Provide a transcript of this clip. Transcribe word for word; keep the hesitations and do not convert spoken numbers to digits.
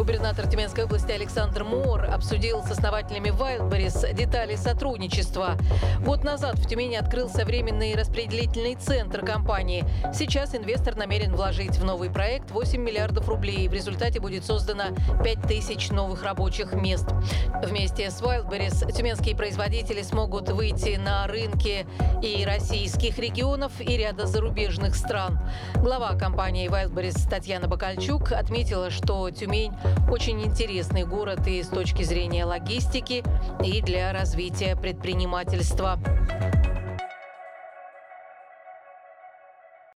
Губернатор Тюменской области Александр Моор обсудил с основателями Wildberries детали сотрудничества. Год назад в Тюмени открылся временный распределительный центр компании. Сейчас инвестор намерен вложить в новый проект восемь миллиардов рублей. В результате будет создано пять тысяч новых рабочих мест. Вместе с Wildberries тюменские производители смогут выйти на рынки и российских регионов, и ряда зарубежных стран. Глава компании Wildberries Татьяна Бакальчук отметила, что Тюмень очень интересный город и с точки зрения логистики, и для развития предпринимательства.